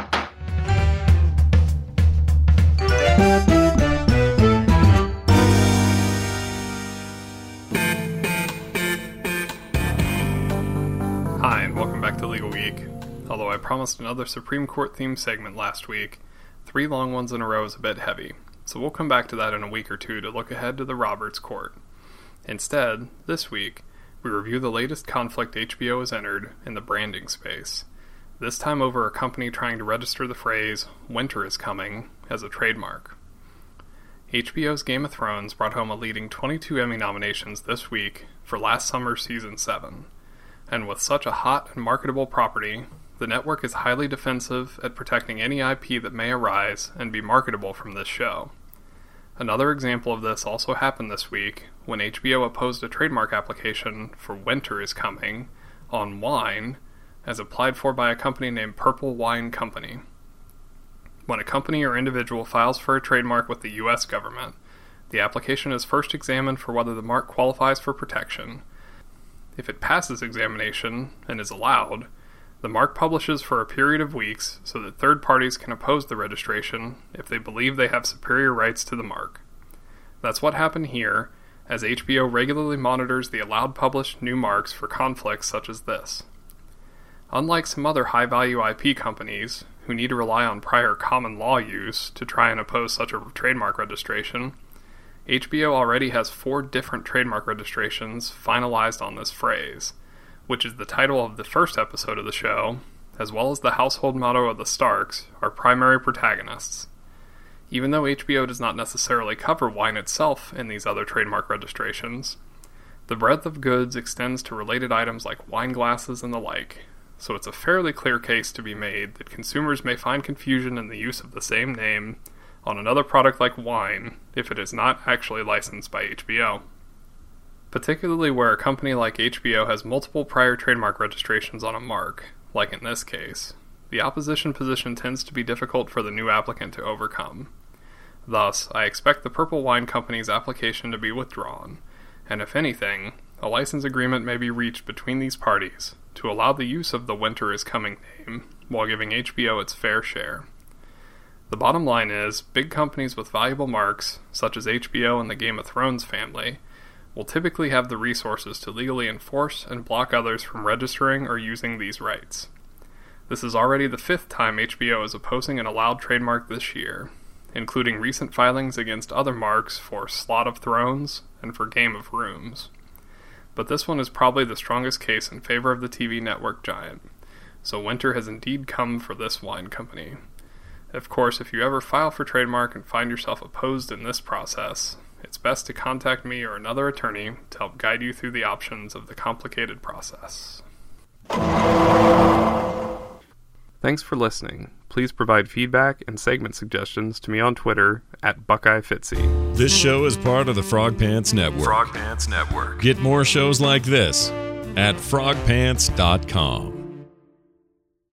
S3: Hi, and welcome back to Legal Geek. Although I promised another Supreme Court themed segment last week, 3 long ones in a row is a bit heavy. So we'll come back to that in a week or two to look ahead to the Roberts Court. Instead, this week, we review the latest conflict HBO has entered in the branding space, this time over a company trying to register the phrase, "Winter is Coming," as a trademark. HBO's Game of Thrones brought home a leading 22 Emmy nominations this week for last summer's Season 7. And with such a hot and marketable property, the network is highly defensive at protecting any IP that may arise and be marketable from this show. Another example of this also happened this week when HBO opposed a trademark application for Winter is Coming on wine as applied for by a company named Purple Wine Company. When a company or individual files for a trademark with the U.S. government, the application is first examined for whether the mark qualifies for protection. If it passes examination and is allowed, the mark publishes for a period of weeks so that third parties can oppose the registration if they believe they have superior rights to the mark. That's what happened here, as HBO regularly monitors the allowed published new marks for conflicts such as this. Unlike some other high-value IP companies, who need to rely on prior common law use to try and oppose such a trademark registration, HBO already has 4 different trademark registrations finalized on this phrase, which is the title of the first episode of the show, as well as the household motto of the Starks, our primary protagonists. Even though HBO does not necessarily cover wine itself in these other trademark registrations, the breadth of goods extends to related items like wine glasses and the like, so it's a fairly clear case to be made that consumers may find confusion in the use of the same name on another product like wine if it is not actually licensed by HBO. Particularly where a company like HBO has multiple prior trademark registrations on a mark, like in this case, the opposition position tends to be difficult for the new applicant to overcome. Thus, I expect the Purple Wine Company's application to be withdrawn, and if anything, a license agreement may be reached between these parties to allow the use of the Winter is Coming name while giving HBO its fair share. The bottom line is, big companies with valuable marks, such as HBO and the Game of Thrones family, will typically have the resources to legally enforce and block others from registering or using these rights. This is already the 5th time HBO is opposing an allowed trademark this year, including recent filings against other marks for Slot of Thrones and for Game of Rooms. But this one is probably the strongest case in favor of the TV network giant, so winter has indeed come for this wine company. Of course, if you ever file for trademark and find yourself opposed in this process, it's best to contact me or another attorney to help guide you through the options of the complicated process. Thanks for listening. Please provide feedback and segment suggestions to me on Twitter at BuckeyeFitzy.
S1: This show is part of the Frog Pants Network.
S7: Frog Pants Network.
S1: Get more shows like this at frogpants.com.